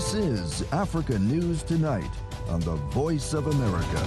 This is Africa News Tonight on the Voice of America.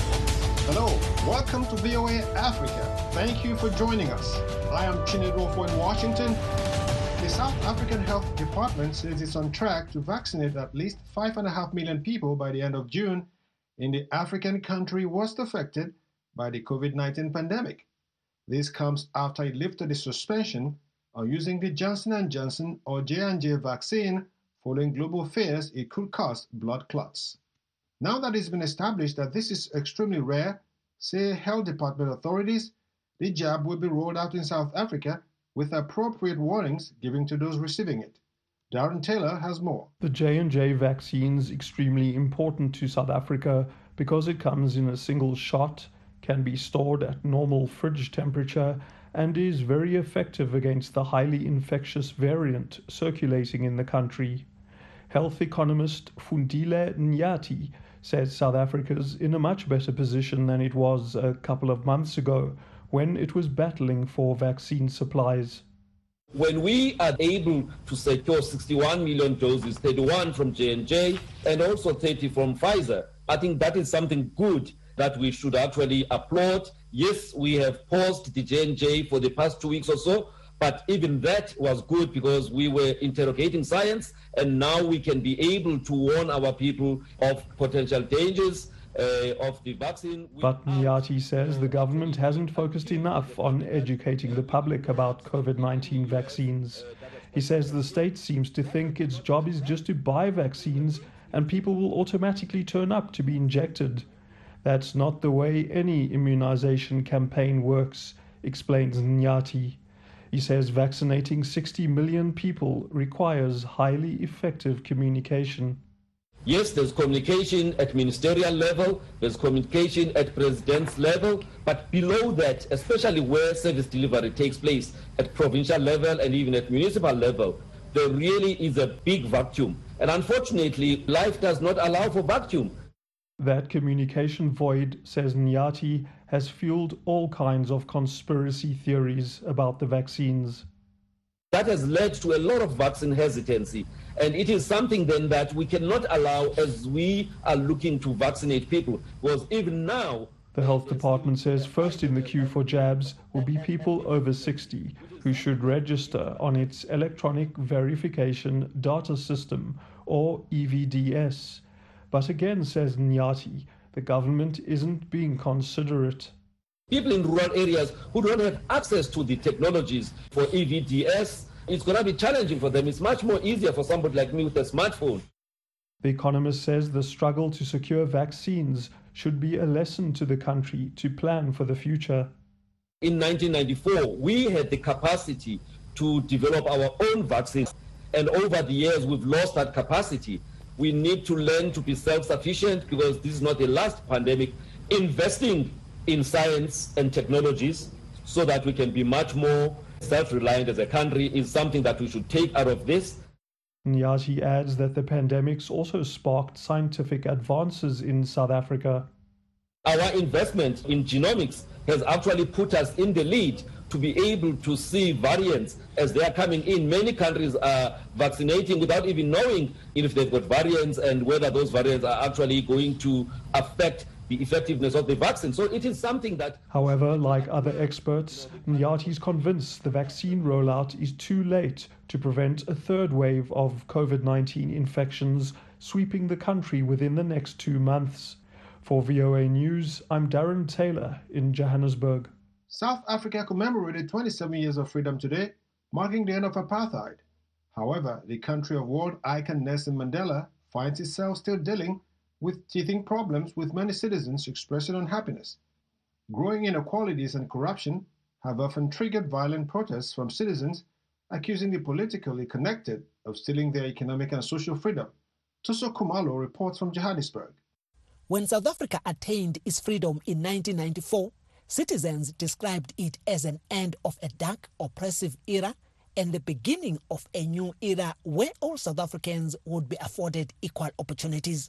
Hello, welcome to VOA Africa. Thank you for joining us. I am Chinedofo in Washington. The South African Health Department says it's on track to vaccinate at least 5.5 million people by the end of June in the African country worst affected by the COVID-19 pandemic. This comes after it lifted the suspension on using the Johnson & Johnson or J&J vaccine following global fears it could cause blood clots. Now that it's been established that this is extremely rare, say health department authorities, the jab will be rolled out in South Africa with appropriate warnings given to those receiving it. Darren Taylor has more. The J&J vaccine is extremely important to South Africa because it comes in a single shot, can be stored at normal fridge temperature, and is very effective against the highly infectious variant circulating in the country. Health economist Fundile Nyati says South Africa's in a much better position than it was a couple of months ago when it was battling for vaccine supplies. When we are able to secure 61 million doses, 31 from J&J and also 30 from Pfizer, I think that is something good that we should actually applaud. Yes, we have paused the J&J for the past 2 weeks or so, but even that was good because we were interrogating science, and now we can be able to warn our people of potential dangers of the vaccine. But Nyati says the government hasn't focused enough on educating the public about COVID-19 vaccines. He says the state seems to think its job is just to buy vaccines and people will automatically turn up to be injected. That's not the way any immunization campaign works, explains Nyati. He says vaccinating 60 million people requires highly effective communication. Yes, there's communication at ministerial level, there's communication at president's level, but below that, especially where service delivery takes place at provincial level and even at municipal level, there really is a big vacuum. And unfortunately, life does not allow for vacuum. That communication void, says Nyati, has fueled all kinds of conspiracy theories about the vaccines. That has led to a lot of vaccine hesitancy. And it is something then that we cannot allow as we are looking to vaccinate people. Because even now... The health department says first in the queue for jabs will be people over 60 who should register on its electronic verification data system, or EVDS. But again, says Nyati, the government isn't being considerate. People in rural areas who don't have access to the technologies for EVDS, it's going to be challenging for them. It's much more easier for somebody like me with a smartphone. The economist says the struggle to secure vaccines should be a lesson to the country to plan for the future. In 1994, we had the capacity to develop our own vaccines. And over the years, we've lost that capacity. We need to learn to be self-sufficient because this is not the last pandemic. Investing in science and technologies so that we can be much more self-reliant as a country is something that we should take out of this. Nyati adds that the pandemics also sparked scientific advances in South Africa. Our investment in genomics has actually put us in the lead to be able to see variants as they are coming in. Many countries are vaccinating without even knowing if they've got variants and whether those variants are actually going to affect the effectiveness of the vaccine. So it is something that... However, like other experts, Nyati is convinced the vaccine rollout is too late to prevent a third wave of COVID-19 infections sweeping the country within the next 2 months. For VOA News, I'm Darren Taylor in Johannesburg. South Africa commemorated 27 years of freedom today, marking the end of apartheid. However, the country of world icon Nelson Mandela finds itself still dealing with teething problems with many citizens expressing unhappiness. Growing inequalities and corruption have often triggered violent protests from citizens accusing the politically connected of stealing their economic and social freedom. Tuso Kumalo reports from Johannesburg. When South Africa attained its freedom in 1994, citizens described it as an end of a dark, oppressive era and the beginning of a new era where all South Africans would be afforded equal opportunities.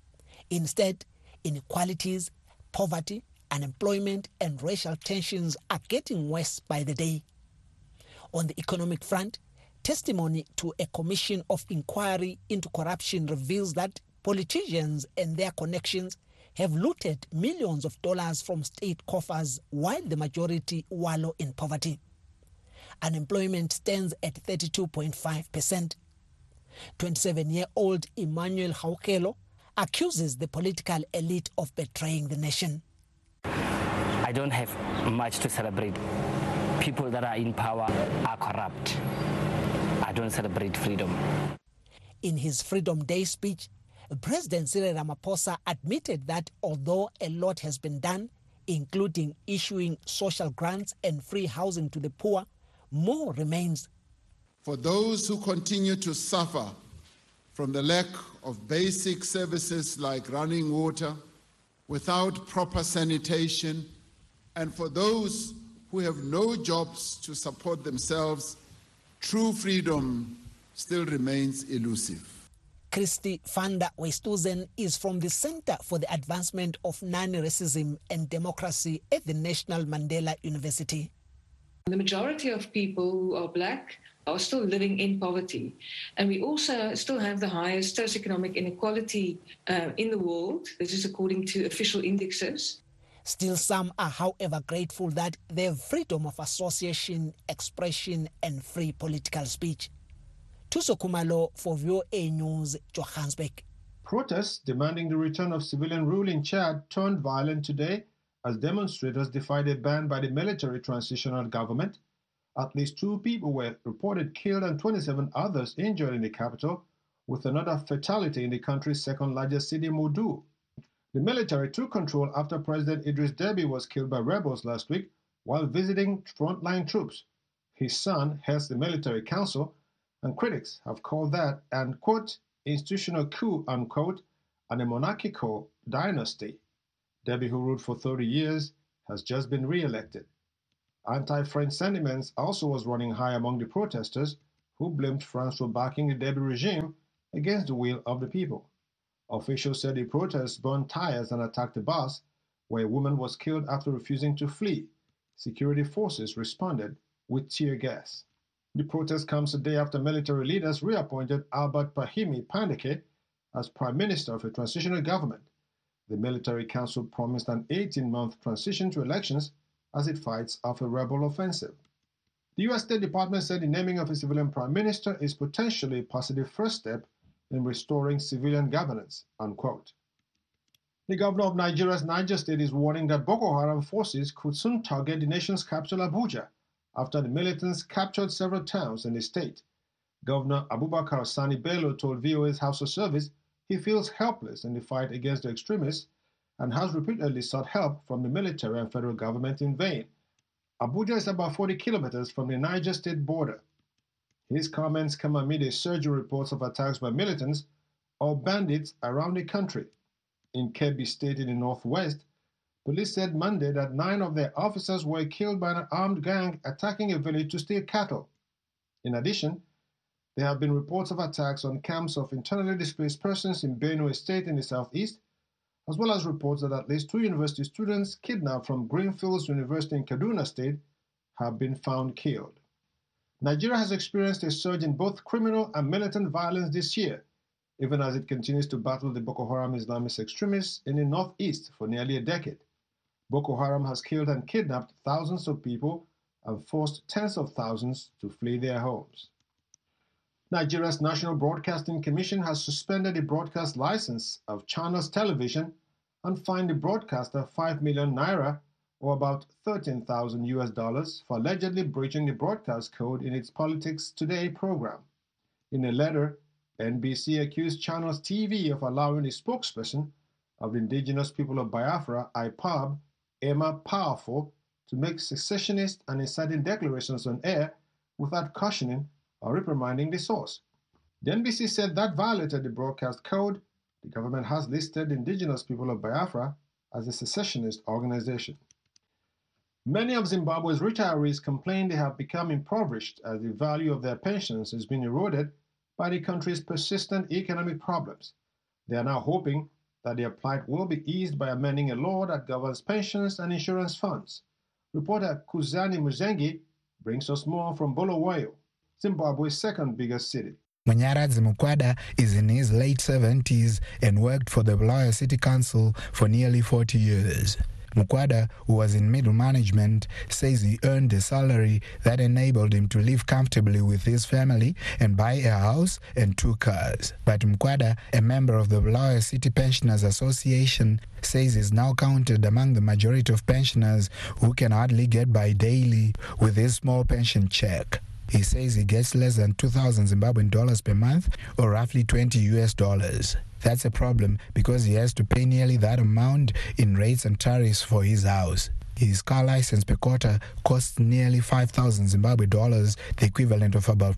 Instead, inequalities, poverty, unemployment, and racial tensions are getting worse by the day. On the economic front, Testimony to a commission of inquiry into corruption reveals that politicians and their connections have looted millions of dollars from state coffers while the majority wallow in poverty. Unemployment stands at 32.5%. 27-year-old Emmanuel Haukelo accuses the political elite of betraying the nation. I don't have much to celebrate. People that are in power are corrupt. I don't celebrate freedom. In his Freedom Day speech, President Cyril Ramaphosa admitted that although a lot has been done, including issuing social grants and free housing to the poor, more remains. For those who continue to suffer from the lack of basic services like running water, without proper sanitation, and for those who have no jobs to support themselves, true freedom still remains elusive. Christy van der Westhuizen is from the Center for the Advancement of Non-Racism and Democracy at the National Mandela University. The majority of people who are black are still living in poverty. And we also still have the highest socioeconomic inequality in the world. This is according to official indexes. Still, some are, however, grateful that they have freedom of association, expression, and free political speech. Thuso Khumalo for VOA News, Johannesburg. Protests demanding the return of civilian rule in Chad turned violent today as demonstrators defied a ban by the military transitional government. At least 2 people were reported killed and 27 others injured in the capital, with another fatality in the country's second-largest city, Moudou. The military took control after President Idris Deby was killed by rebels last week while visiting frontline troops. His son heads the military council, and critics have called that an, quote, institutional coup, unquote, and a monarchical dynasty. Deby, who ruled for 30 years, has just been re-elected. Anti-French sentiments also was running high among the protesters, who blamed France for backing the Deby regime against the will of the people. Officials said the protests burned tires and attacked a bus, where a woman was killed after refusing to flee. Security forces responded with tear gas. The protest comes a day after military leaders reappointed Albert Pahimi Pandeke as Prime Minister of a transitional government. The military council promised an 18-month transition to elections as it fights off a rebel offensive. The U.S. State Department said the naming of a civilian prime minister is potentially a positive first step in restoring civilian governance, unquote. The governor of Nigeria's Niger State is warning that Boko Haram forces could soon target the nation's capital, Abuja, after the militants captured several towns in the state. Governor Abubakar Sani Bello told VOA's House of Service he feels helpless in the fight against the extremists and has repeatedly sought help from the military and federal government in vain. Abuja is about 40 kilometers from the Niger State border. His comments come amid a surge in reports of attacks by militants or bandits around the country. In Kebbi State in the northwest, police said Monday that 9 of their officers were killed by an armed gang attacking a village to steal cattle. In addition, there have been reports of attacks on camps of internally displaced persons in Benue State in the southeast, as well as reports that at least 2 university students kidnapped from Greenfields University in Kaduna State have been found killed. Nigeria has experienced a surge in both criminal and militant violence this year, even as it continues to battle the Boko Haram Islamist extremists in the northeast for nearly a decade. Boko Haram has killed and kidnapped thousands of people and forced tens of thousands to flee their homes. Nigeria's National Broadcasting Commission has suspended the broadcast license of Channels Television and fined the broadcaster 5 million naira, or about $13,000 for allegedly breaching the broadcast code in its Politics Today program. In a letter, NBC accused Channels TV of allowing the spokesperson of the indigenous people of Biafra, IPOB, Emma Powerful, to make secessionist and inciting declarations on air without cautioning or reprimanding the source. The NBC said that violated the broadcast code. The government has listed the indigenous people of Biafra as a secessionist organization. Many of Zimbabwe's retirees complain they have become impoverished as the value of their pensions has been eroded by the country's persistent economic problems. They are now hoping that their plight will be eased by amending a law that governs pensions and insurance funds. Reporter Kuzani Muzengi brings us more from Bulawayo. Zimbabwe's second biggest city. Munyaradzi Mukwada is in his late 70s and worked for the Bulawayo City Council for nearly 40 years. Mukwada, who was in middle management, says he earned a salary that enabled him to live comfortably with his family and buy a house and 2 cars. But Mukwada, a member of the Bulawayo City Pensioners Association, says he's now counted among the majority of pensioners who can hardly get by daily with his small pension check. He says he gets less than 2,000 Zimbabwean dollars per month, or roughly $20. That's a problem because he has to pay nearly that amount in rates and tariffs for his house. His car license per quarter costs nearly 5,000 Zimbabwe dollars, the equivalent of about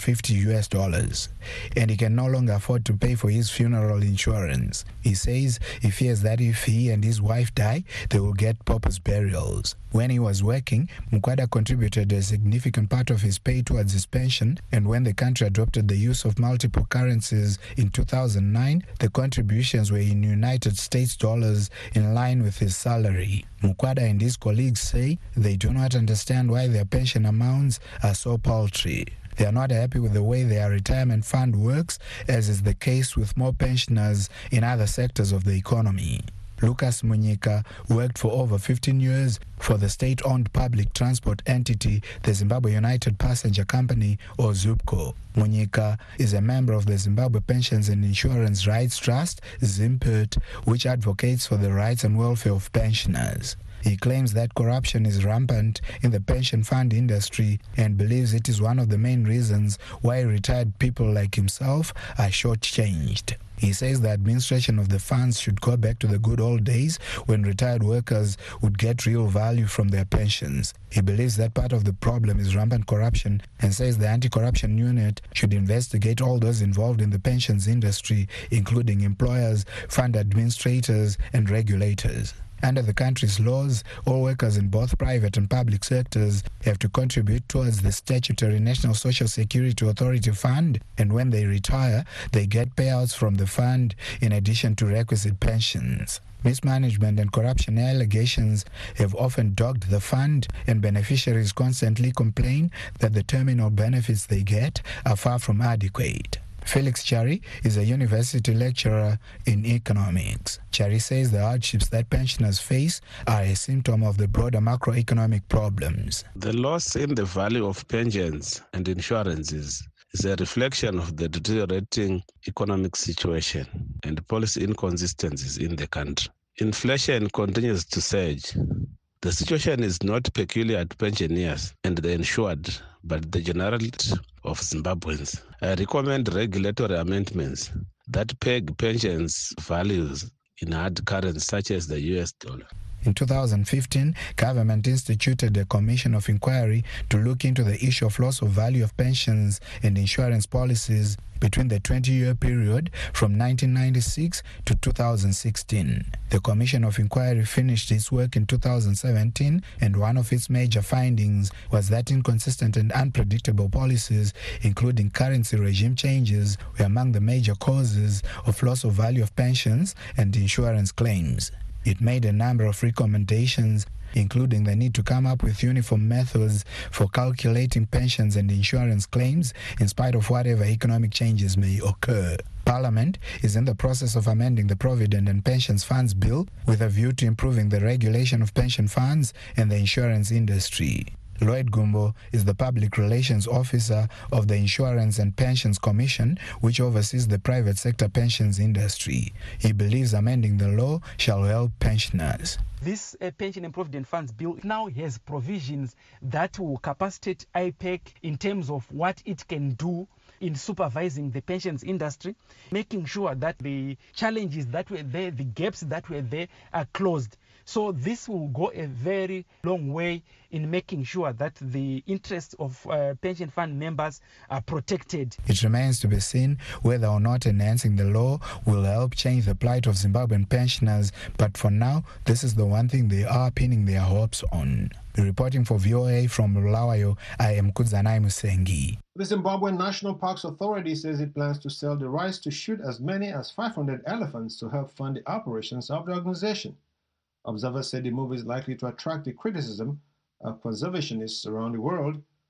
$50. And he can no longer afford to pay for his funeral insurance. He says he fears that if he and his wife die, they will get pauper's burials. When he was working, Mukwada contributed a significant part of his pay towards his pension, and when the country adopted the use of multiple currencies in 2009, the contributions were in United States dollars in line with his salary. Mukwada and his colleagues say they do not understand why their pension amounts are so paltry. They are not happy with the way their retirement fund works, as is the case with more pensioners in other sectors of the economy. Lucas Munyika worked for over 15 years for the state-owned public transport entity, the Zimbabwe United Passenger Company, or ZUPCO. Munyika is a member of the Zimbabwe Pensions and Insurance Rights Trust, ZIMPIRT, which advocates for the rights and welfare of pensioners. He claims that corruption is rampant in the pension fund industry and believes it is one of the main reasons why retired people like himself are shortchanged. He says the administration of the funds should go back to the good old days when retired workers would get real value from their pensions. He believes that part of the problem is rampant corruption and says the anti-corruption unit should investigate all those involved in the pensions industry, including employers, fund administrators, and regulators. Under the country's laws, all workers in both private and public sectors have to contribute towards the statutory National Social Security Authority Fund, and when they retire, they get payouts from the fund in addition to requisite pensions. Mismanagement and corruption allegations have often dogged the fund, and beneficiaries constantly complain that the terminal benefits they get are far from adequate. Felix Chari is a university lecturer in economics. Chari says the hardships that pensioners face are a symptom of the broader macroeconomic problems. The loss in the value of pensions and insurances is a reflection of the deteriorating economic situation and policy inconsistencies in the country. Inflation continues to surge. The situation is not peculiar to pensioners and the insured, but the generality of Zimbabweans. I recommend regulatory amendments that peg pensions values in hard currency such as the US dollar. In 2015, government instituted a commission of inquiry to look into the issue of loss of value of pensions and insurance policies between the 20-year period from 1996 to 2016. The Commission of Inquiry finished its work in 2017, and one of its major findings was that inconsistent and unpredictable policies, including currency regime changes, were among the major causes of loss of value of pensions and insurance claims. It made a number of recommendations, including the need to come up with uniform methods for calculating pensions and insurance claims in spite of whatever economic changes may occur. Parliament is in the process of amending the Provident and Pensions Funds Bill with a view to improving the regulation of pension funds and the insurance industry. Lloyd Gumbo is the Public Relations Officer of the Insurance and Pensions Commission, which oversees the private sector pensions industry. He believes amending the law shall help pensioners. This Pension and Provident Funds Bill now has provisions that will capacitate IPEC in terms of what it can do in supervising the pensions industry, making sure that the challenges that were there, the gaps that were there are closed. So this will go a very long way in making sure that the interests of pension fund members are protected. It remains to be seen whether or not enhancing the law will help change the plight of Zimbabwean pensioners, but for now, this is the one thing they are pinning their hopes on. Reporting for VOA from Bulawayo, I am Kudzanai Musengi. The Zimbabwe National Parks Authority says it plans to sell the rights to shoot as many as 500 elephants to help fund the operations of the organization. Observers said the move is likely to attract the criticism of conservationists around the world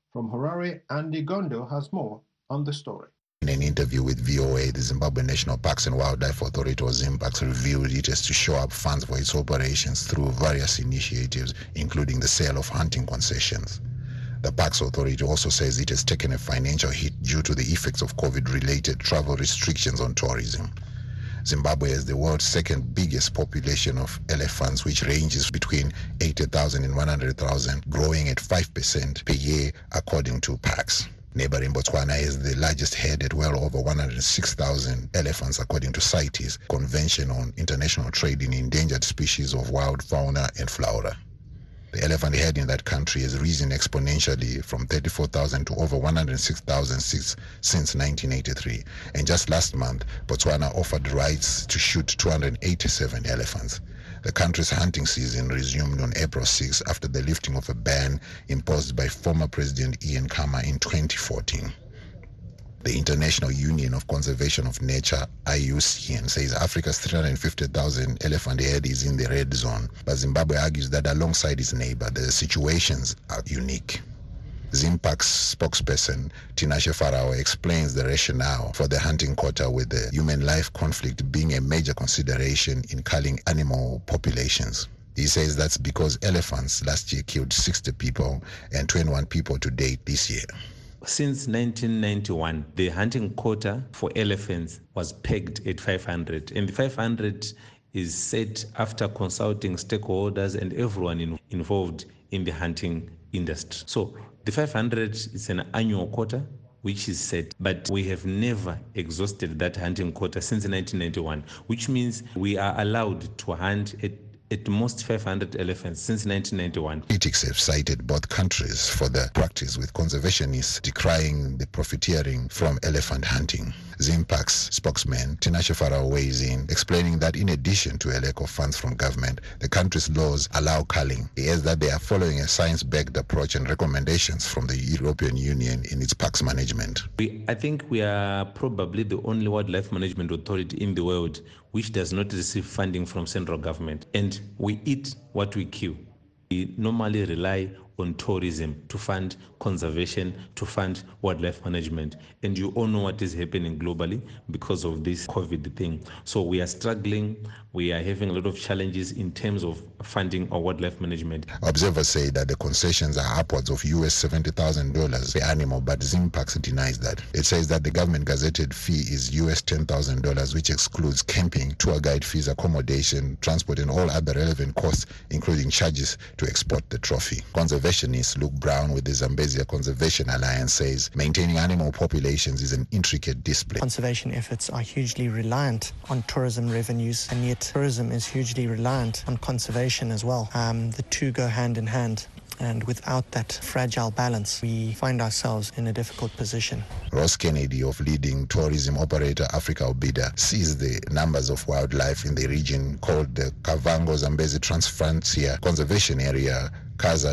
From Harare, Andy Gondo has more on the story. In an interview with VOA, the Zimbabwe National Parks and Wildlife Authority, or ZimParks, revealed it has to shore up funds for its operations through various initiatives, including the sale of hunting concessions. The Parks Authority also says it has taken a financial hit due to the effects of COVID-related travel restrictions on tourism. Zimbabwe has the world's second biggest population of elephants, which ranges between 80,000 and 100,000, growing at 5% per year, according to Parks. Neighboring Botswana is the largest herd at well over 106,000 elephants, according to CITES, Convention on International Trade in Endangered Species of Wild Fauna and Flora. The elephant herd in that country has risen exponentially from 34,000 to over 106,000 since 1983. And just last month, Botswana offered rights to shoot 287 elephants. The country's hunting season resumed on April 6 after the lifting of a ban imposed by former President Ian Khama in 2014. The International Union of Conservation of Nature, IUCN, says Africa's 350,000 elephant herd is in the red zone, but Zimbabwe argues that alongside its neighbor, the situations are unique. ZimParks spokesperson Tinashe Farao explains the rationale for the hunting quota, with the human life conflict being a major consideration in culling animal populations. He says that's because elephants last year killed 60 people and 21 people to date this year. Since 1991, the hunting quota for elephants was pegged at 500, and the 500 is set after consulting stakeholders and everyone involved in the hunting industry. So the 500 is an annual quota which is set, but we have never exhausted that hunting quota since 1991, which means we are allowed to hunt at most 500 elephants since 1991. Critics have cited both countries for the practice, with conservationists decrying the profiteering from elephant hunting. ZimParks spokesman Tinashe Farao weighs in, explaining that in addition to a lack of funds from government, the country's laws allow culling. He adds that they are following a science-backed approach and recommendations from the European Union in its parks management. I think we are probably the only wildlife management authority in the world which does not receive funding from central government, and we eat what we kill. We normally rely on tourism to fund conservation, to fund wildlife management. And you all know what is happening globally because of this COVID thing. So we are struggling. We are having a lot of challenges in terms of funding our wildlife management. Observers say that the concessions are upwards of US $70,000 per animal, but ZimParks denies that. It says that the government gazetted fee is US $10,000, which excludes camping, tour guide fees, accommodation, transport, and all other relevant costs, including charges to export the trophy. Conservationist Luke Brown with the Zambezia Conservation Alliance says maintaining animal populations is an intricate discipline. Conservation efforts are hugely reliant on tourism revenues, and yet tourism is hugely reliant on conservation as well. The two go hand in hand. And without that fragile balance, we find ourselves in a difficult position. Ross Kennedy of leading tourism operator Africa Obida sees the numbers of wildlife in the region called the Kavango Zambezi Transfrontier Conservation Area, CASA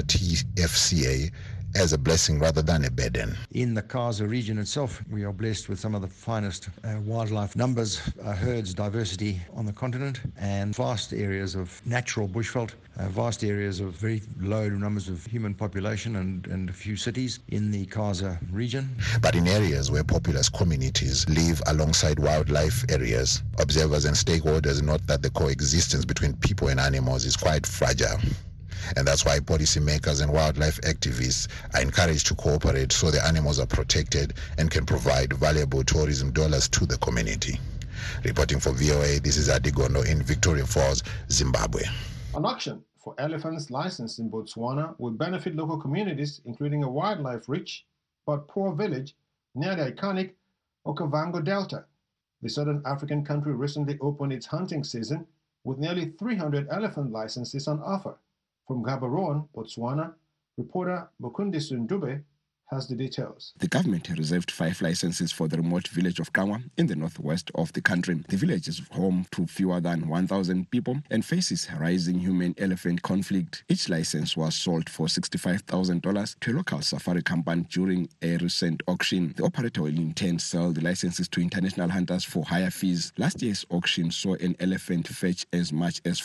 TFCA, as a blessing rather than a burden. In the CASA region itself, we are blessed with some of the finest wildlife numbers, herds, diversity on the continent, and vast areas of natural bushveld, vast areas of very low numbers of human population, and a few cities in the CASA region. But in areas where populous communities live alongside wildlife areas, observers and stakeholders note that the coexistence between people and animals is quite fragile. And that's why policymakers and wildlife activists are encouraged to cooperate so the animals are protected and can provide valuable tourism dollars to the community. Reporting for VOA, this is Adi Gondo in Victoria Falls, Zimbabwe. An auction for elephants licensed in Botswana will benefit local communities, including a wildlife-rich but poor village near the iconic Okavango Delta. The southern African country recently opened its hunting season with nearly 300 elephant licenses on offer. From Gaborone, Botswana, reporter Mukundi Sundube has the details. The government reserved 5 licenses for the remote village of Kangwa in the northwest of the country. The village is home to fewer than 1,000 people and faces rising human-elephant conflict. Each license was sold for $65,000 to a local safari company during a recent auction. The operator will in turn sell the licenses to international hunters for higher fees. Last year's auction saw an elephant fetch as much as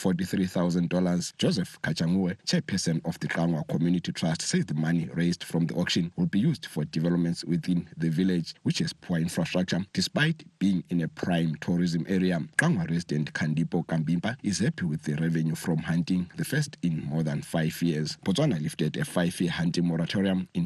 $43,000. Joseph Kachangue, chairperson of the Kangwa Community Trust, says the money raised from the auction will be used for developments within the village, which has poor infrastructure despite being in a prime tourism area. Qangwa resident Kandipo Kambimpa is happy with the revenue from hunting, the first in more than 5 years. Botswana lifted a 5-year hunting moratorium in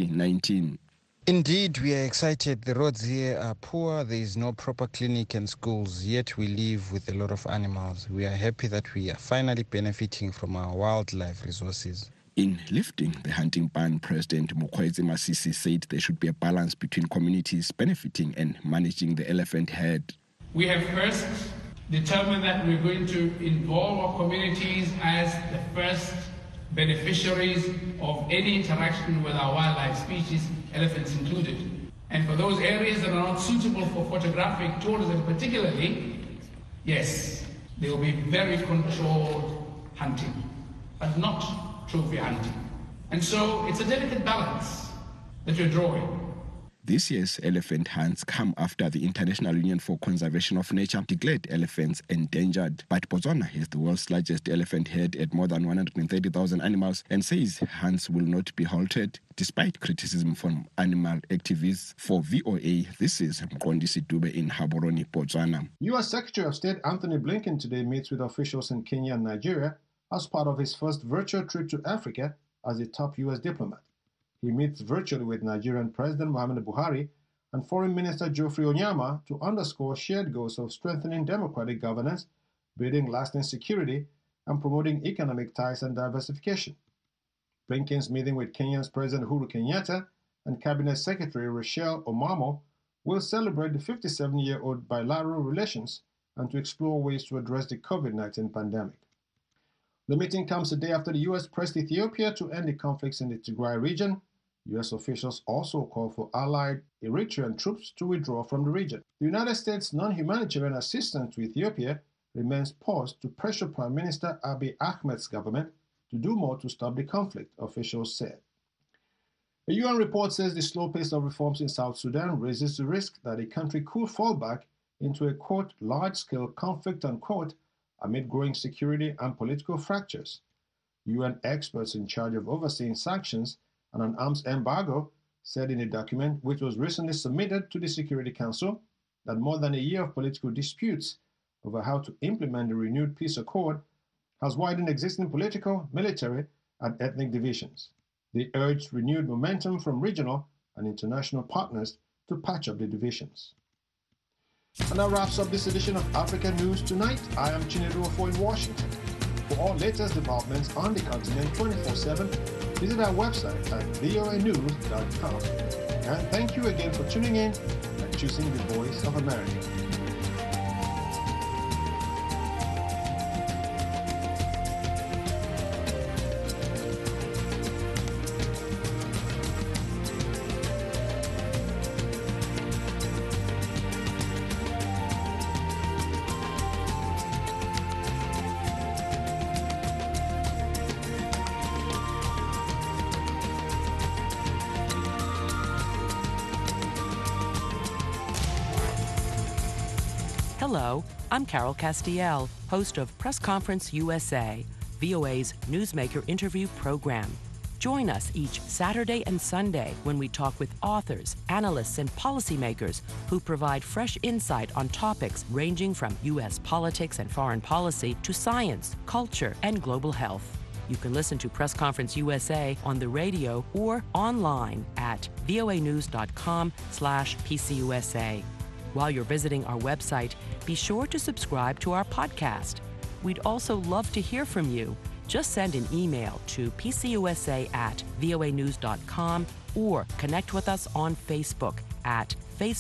2019. Indeed, we are excited. The roads here are poor. There is no proper clinic and schools, yet we live with a lot of animals. We are happy that we are finally benefiting from our wildlife resources. In lifting the hunting ban, President Mokgweetsi Masisi said there should be a balance between communities benefiting and managing the elephant herd. We have first determined that we're going to involve our communities as the first beneficiaries of any interaction with our wildlife species, elephants included. And for those areas that are not suitable for photographic tourism particularly, yes, there will be very controlled hunting, but not trophy hunting. And so it's a delicate balance that you're drawing. This year's elephant hunts come after the International Union for Conservation of Nature declared elephants endangered. But Botswana has the world's largest elephant herd at more than 130,000 animals and says hunts will not be halted despite criticism from animal activists. For VOA, this is Mqondisi Dube in Gaborone, Botswana. U.S. Secretary of State Anthony Blinken today meets with officials in Kenya and Nigeria as part of his first virtual trip to Africa as a top U.S. diplomat. He meets virtually with Nigerian President Muhammadu Buhari and Foreign Minister Geoffrey Onyema to underscore shared goals of strengthening democratic governance, building lasting security, and promoting economic ties and diversification. Blinken's meeting with Kenya's President Uhuru Kenyatta and Cabinet Secretary Rachel Omamo will celebrate the 57-year-old bilateral relations and to explore ways to address the COVID-19 pandemic. The meeting comes a day after the U.S. pressed Ethiopia to end the conflicts in the Tigray region. U.S. officials also called for allied Eritrean troops to withdraw from the region. The United States non-humanitarian assistance to Ethiopia remains paused to pressure Prime Minister Abiy Ahmed's government to do more to stop the conflict, officials said. A UN report says the slow pace of reforms in South Sudan raises the risk that the country could fall back into a, quote, large-scale conflict, unquote, amid growing security and political fractures. UN experts in charge of overseeing sanctions and an arms embargo said in a document which was recently submitted to the Security Council that more than a year of political disputes over how to implement the renewed peace accord has widened existing political, military, and ethnic divisions. They urged renewed momentum from regional and international partners to patch up the divisions. And that wraps up this edition of Africa News Tonight. I am Chinedu Ofo in Washington. For all latest developments on the continent 24/7, visit our website at voanews.com. And thank you again for tuning in and choosing the Voice of America. Hello, I'm Carol Castiel, host of Press Conference USA, VOA's newsmaker interview program. Join us each Saturday and Sunday when we talk with authors, analysts, and policymakers who provide fresh insight on topics ranging from U.S. politics and foreign policy to science, culture, and global health. You can listen to Press Conference USA on the radio or online at voanews.com/PCUSA. While you're visiting our website, be sure to subscribe to our podcast. We'd also love to hear from you. Just send an email to pcusa@voanews.com or connect with us on Facebook at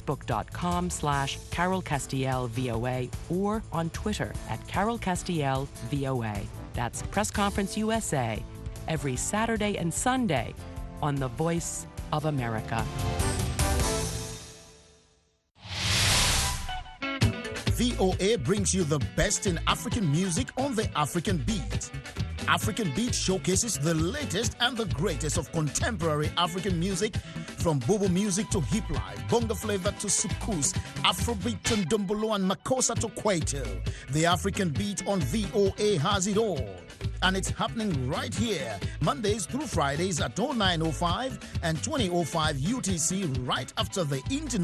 facebook.com/CarolCastielVOA or on Twitter at CarolCastielVOA. That's Press Conference USA, every Saturday and Sunday on the Voice of America. VOA brings you the best in African music on the African Beat. African Beat showcases the latest and the greatest of contemporary African music, from Bobo music to hip life, bongo flavor to soukous, Afrobeat to Ndombolo and Makossa to Kwaito. The African Beat on VOA has it all. and it's happening right here, Mondays through Fridays at 09:05 and 20:05 UTC, right after the international